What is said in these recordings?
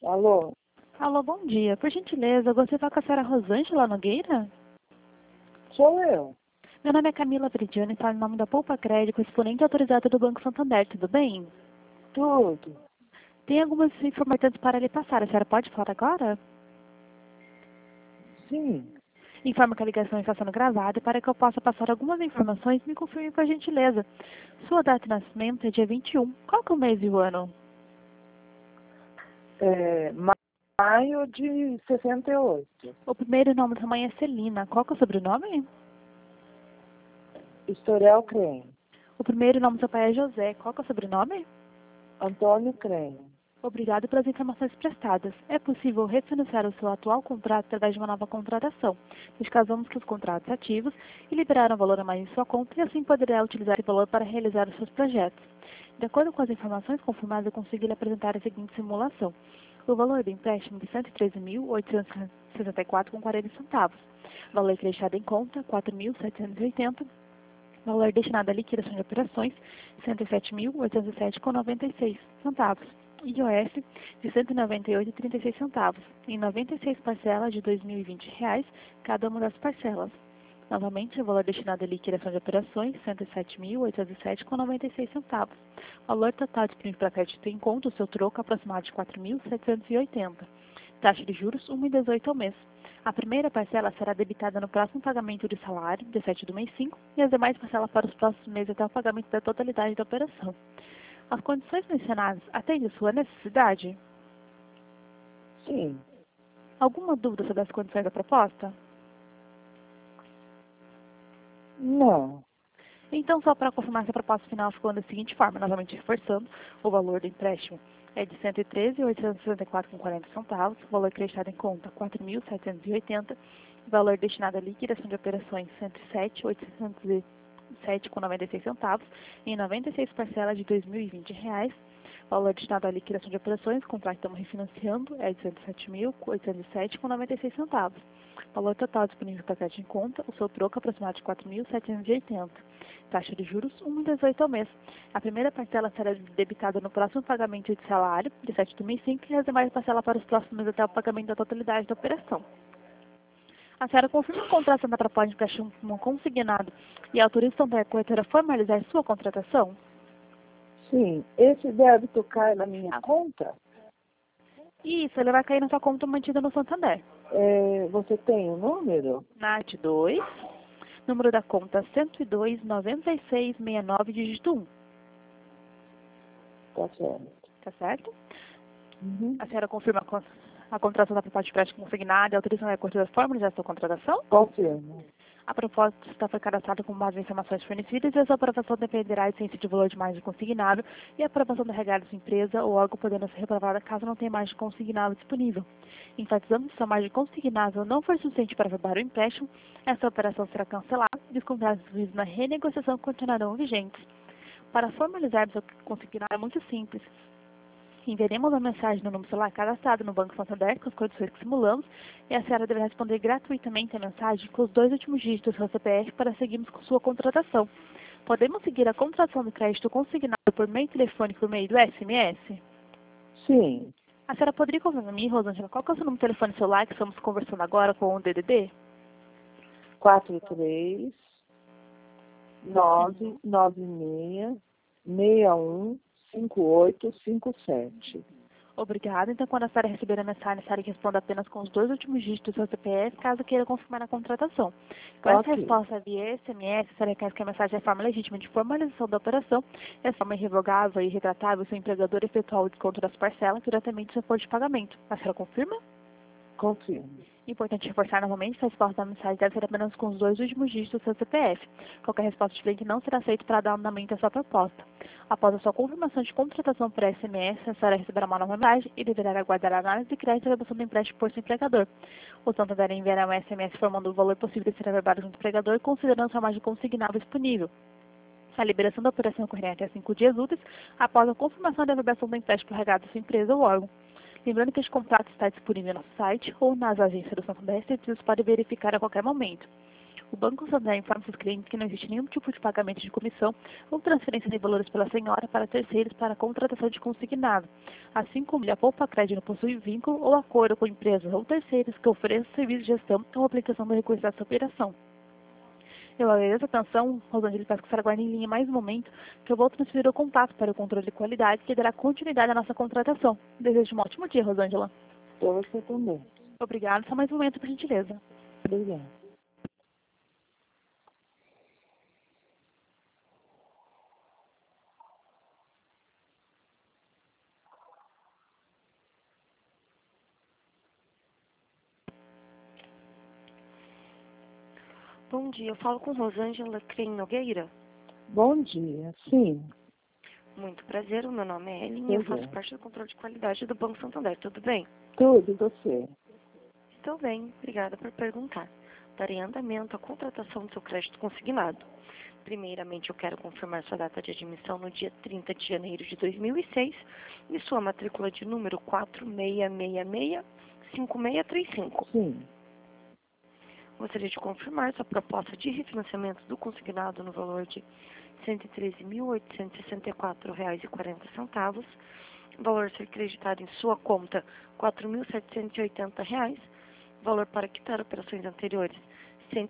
Alô? Alô, bom dia. Por gentileza, você vai com a senhora Rosângela Nogueira? Sou eu. Meu nome é Camila Veridiano e falo em nome da Poupa Crédito, exponente autorizado do Banco Santander, tudo bem? Tudo. Tem algumas informações para lhe passar. A senhora pode falar agora? Sim. Informo que a ligação está sendo gravada e para que eu possa passar algumas informações, me confirme por gentileza. Sua data de nascimento é dia 21. Qual que é o mês e o ano? Maio de 68. O primeiro nome da sua mãe é Celina. Qual que é o sobrenome? Historial Creme. O primeiro nome do seu pai é José. Qual que é o sobrenome? Antônio Creme. Obrigado pelas informações prestadas. É possível refinanciar o seu atual contrato através de uma nova contratação. Descasamos que os contratos ativos e liberaram valor a mais em sua conta e assim poderá utilizar esse valor para realizar os seus projetos. De acordo com as informações confirmadas, eu consegui lhe apresentar a seguinte simulação. O valor do empréstimo de R$ 113.864,40. Valor acreditado em conta, R$ 4.780. Valor destinado à liquidação de operações, R$ 107.807,96. IOF de R$ 198,36. Em 96 parcelas de R$ 2.020, cada uma das parcelas. Novamente, o valor destinado à liquidação de operações, R$ 107.807,96. Valor total disponível para crédito em conta, o seu troco aproximado de R$ 4.780. Taxa de juros, 1,18 ao mês. A primeira parcela será debitada no próximo pagamento de salário, 17 do mês 5, e as demais parcelas para os próximos meses até o pagamento da totalidade da operação. As condições mencionadas atendem sua necessidade? Sim. Alguma dúvida sobre as condições da proposta? Não. Então, só para confirmar que a proposta final ficou da seguinte forma, novamente reforçando, o valor do empréstimo é de R$ 113.864,40, o valor acreditado em conta R$ 4.780, valor destinado à liquidação de operações R$ 107.807,96, em 96 parcelas de R$ 2.020, valor destinado à liquidação de operações, contrato que estamos refinanciando é de R$ 107.807,96. Valor total disponível para crédito em conta, o seu troco aproximado de R$ 4.780. Taxa de juros, 1,18 ao mês. A primeira parcela será debitada no próximo pagamento de salário, 17 do mês 5, e as demais parcelas para os próximos meses até o pagamento da totalidade da operação. A senhora confirma a contratação da proposta de empréstimo consignado e autoriza também a corretora a formalizar sua contratação? Sim. Esse débito cai na minha conta? Isso, ele vai cair na sua conta mantida no Santander. Você tem o número? NAT 2, número da conta 102.9669, dígito 1. Tá certo. Tá certo? Uhum. A senhora confirma a contratação da proposta de empréstimo consignado e autorização da corretora a formalizar a sua contratação? Confirmo. A proposta foi cadastrada com base em informações fornecidas e a sua aprovação dependerá de ciência de valor de margem consignável e a aprovação da regra da empresa ou algo podendo ser reprovada caso não tenha margem consignável disponível. Enfatizamos que se a margem consignável não for suficiente para aprovar o empréstimo, essa operação será cancelada e os contratos na renegociação continuarão vigentes. Para formalizarmos o consignado é muito simples. Enviaremos uma mensagem no número celular cadastrado no Banco Santander com as condições que simulamos e a senhora deverá responder gratuitamente a mensagem com os 2 últimos dígitos do seu CPF para seguirmos com sua contratação. Podemos seguir a contratação do crédito consignado por meio telefônico por meio do SMS? Sim. A senhora poderia confirmar para mim, Rosângela, qual que é o seu número de telefone celular que estamos conversando agora com o DDD? 43 996 61 5857. Obrigada. Então, quando a senhora receber a mensagem, a senhora responda apenas com os 2 últimos dígitos do seu CPF, caso queira confirmar a contratação. Com essa resposta via SMS, a senhora requer que a mensagem é forma legítima de formalização da operação, é forma irrevogável e irretratável, se o empregador efetuar o desconto das parcelas diretamente do seu folha de pagamento. A senhora confirma? Confirmo. Importante reforçar novamente que a resposta da mensagem deve ser apenas com os 2 últimos dígitos do seu CPF. Qualquer resposta diferente não será aceita para dar andamento à sua proposta. Após a sua confirmação de contratação por SMS, a senhora receberá uma nova mensagem e deverá aguardar a análise de crédito e a redução do empréstimo por seu empregador. O Santander enviará um SMS informando o valor possível de ser averbado junto ao empregador, considerando sua margem consignável disponível. A liberação da operação ocorrerá até 5 dias úteis após a confirmação da avaliação do empréstimo prorrogado da sua empresa ou órgão. Lembrando que este contrato está disponível no nosso site ou nas agências do Santander, e vocês podem verificar a qualquer momento. O Banco Santander informa seus clientes que não existe nenhum tipo de pagamento de comissão ou transferência de valores pela senhora para terceiros para a contratação de consignado, assim como a Poupa Crédito não possui vínculo ou acordo com empresas ou terceiros que ofereçam serviço de gestão ou aplicação do recurso dessa operação. Eu agradeço a atenção, Rosângela, peço que a senhora aguarde em linha mais um momento, que eu vou transferir o contato para o controle de qualidade, que dará continuidade à nossa contratação. Desejo um ótimo dia, Rosângela. Para você também. Obrigada, só mais um momento, por gentileza. Obrigada. Bom dia, eu falo com Rosângela Crem Nogueira. Bom dia. Sim, Muito prazer, o meu nome é Ellen e eu faço parte do controle de qualidade do Banco Santander, tudo bem? tudo, e você? Estou bem, obrigada por perguntar. Darei andamento à contratação do seu crédito consignado. Primeiramente, eu quero confirmar sua data de admissão no dia 30 de janeiro de 2006 e sua matrícula de número 4666-5635. Sim, Gostaria de confirmar sua proposta de refinanciamento do consignado no valor de R$ 113.864,40, valor a ser creditado em sua conta R$ 4.780, valor para quitar operações anteriores R$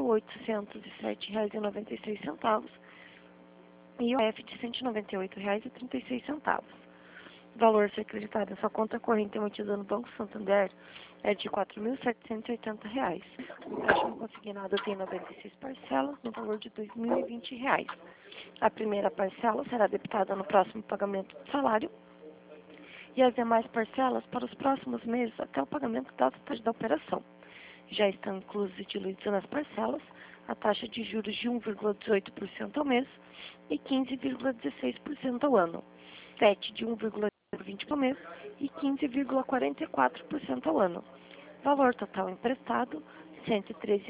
107.807,96 e IOF de R$ 198,36. Valor a ser creditado em sua conta corrente emitida no Banco Santander é de R$ 4.780. O empréstimo consignado tem 96 parcelas no valor de R$ 2.020. A primeira parcela será debitada no próximo pagamento do salário e as demais parcelas para os próximos meses até o pagamento da taxa da operação. Já estão inclusos e diluídos nas parcelas a taxa de juros de 1,18% ao mês e 15,16% ao ano, TET de 1,20% ao mês e 15,44% ao ano. Valor total emprestado, R$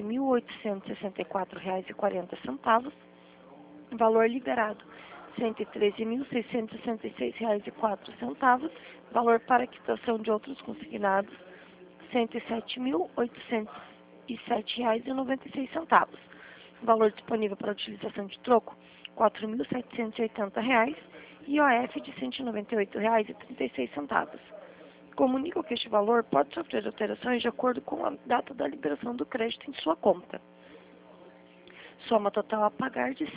113.864,40. Valor liberado, R$ 113.666,04. Valor para quitação de outros consignados, R$ 107.807,96. Valor disponível para utilização de troco, R$ 4.780. IOF de R$ 198,36. Comunico que este valor pode sofrer alterações de acordo com a data da liberação do crédito em sua conta. Soma total a pagar de R$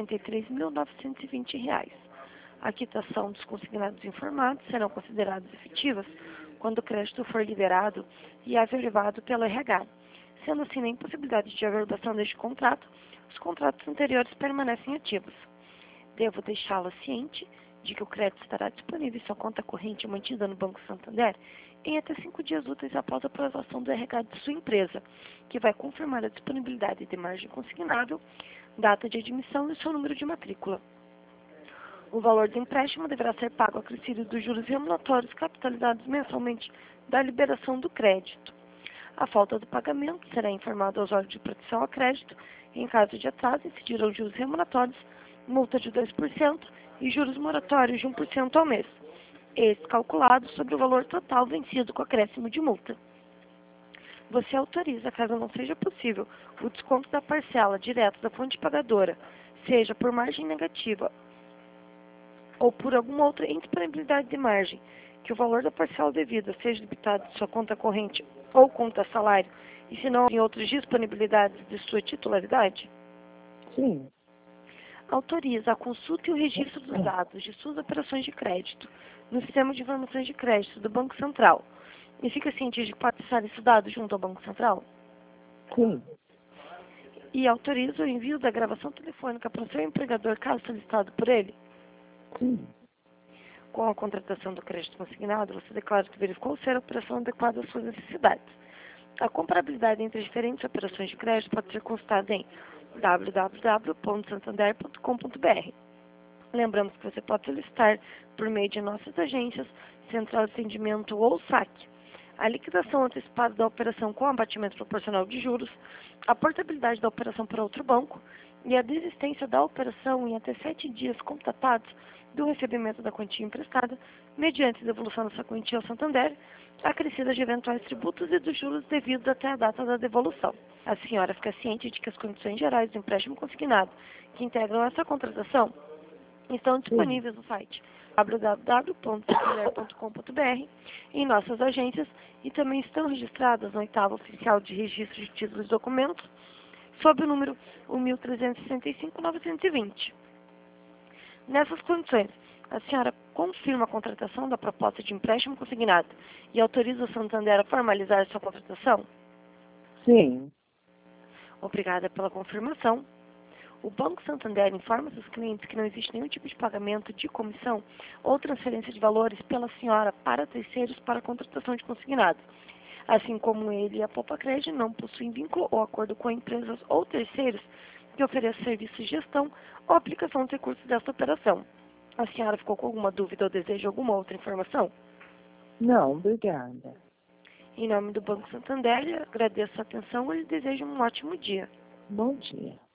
193.920. A quitação dos consignados informados serão consideradas efetivas quando o crédito for liberado e averbado pelo RH. Sendo assim, na impossibilidade de averbação deste contrato, os contratos anteriores permanecem ativos. Devo deixá-la ciente de que o crédito estará disponível em sua conta corrente mantida no Banco Santander em até 5 dias úteis após a aprovação do RH de sua empresa, que vai confirmar a disponibilidade de margem consignável, data de admissão e seu número de matrícula. O valor do empréstimo deverá ser pago acrescido dos juros remuneratórios capitalizados mensalmente da liberação do crédito. A falta do pagamento será informado aos órgãos de proteção a crédito. Em caso de atraso, incidirão juros remuneratórios, multa de 2% e juros moratórios de 1% ao mês, esse calculado sobre o valor total vencido com acréscimo de multa. Você autoriza, caso não seja possível, o desconto da parcela direto da fonte pagadora, seja por margem negativa ou por alguma outra indisponibilidade de margem, que o valor da parcela devida seja debitado de sua conta corrente ou conta salário, e se não em outras disponibilidades de sua titularidade? Sim, Autoriza a consulta e o registro dos dados de suas operações de crédito no Sistema de Informações de Crédito do Banco Central. E fica ciente de que pode acessar esses dados junto ao Banco Central? sim, E autoriza o envio da gravação telefônica para o seu empregador, caso solicitado por ele? sim, Com a contratação do crédito consignado, você declara que verificou ser a operação adequada às suas necessidades. A comparabilidade entre as diferentes operações de crédito pode ser consultada em www.santander.com.br. Lembramos que você pode solicitar, por meio de nossas agências, Central de Atendimento ou SAC, a liquidação antecipada da operação com abatimento proporcional de juros, a portabilidade da operação para outro banco e a desistência da operação em até 7 dias contatados do recebimento da quantia emprestada, mediante devolução dessa quantia ao Santander, acrescida de eventuais tributos e dos juros devidos até a data da devolução. A senhora fica ciente de que as condições gerais do empréstimo consignado que integram essa contratação estão disponíveis no site www.santander.com.br, em nossas agências, e também estão registradas no oitavo oficial de registro de títulos e documentos, sob o número 1365-920. Nessas condições, a senhora confirma a contratação da proposta de empréstimo consignado e autoriza o Santander a formalizar sua contratação? Sim. Obrigada pela confirmação. O Banco Santander informa seus clientes que não existe nenhum tipo de pagamento de comissão ou transferência de valores pela senhora para terceiros para a contratação de consignado. Assim como ele e a Poupa Crédito não possuem vínculo ou acordo com empresas ou terceiros que ofereçam serviços de gestão ou aplicação de recursos desta operação. A senhora ficou com alguma dúvida ou deseja alguma outra informação? Não, obrigada. Em nome do Banco Santander, agradeço a atenção e lhe desejo um ótimo dia. Bom dia.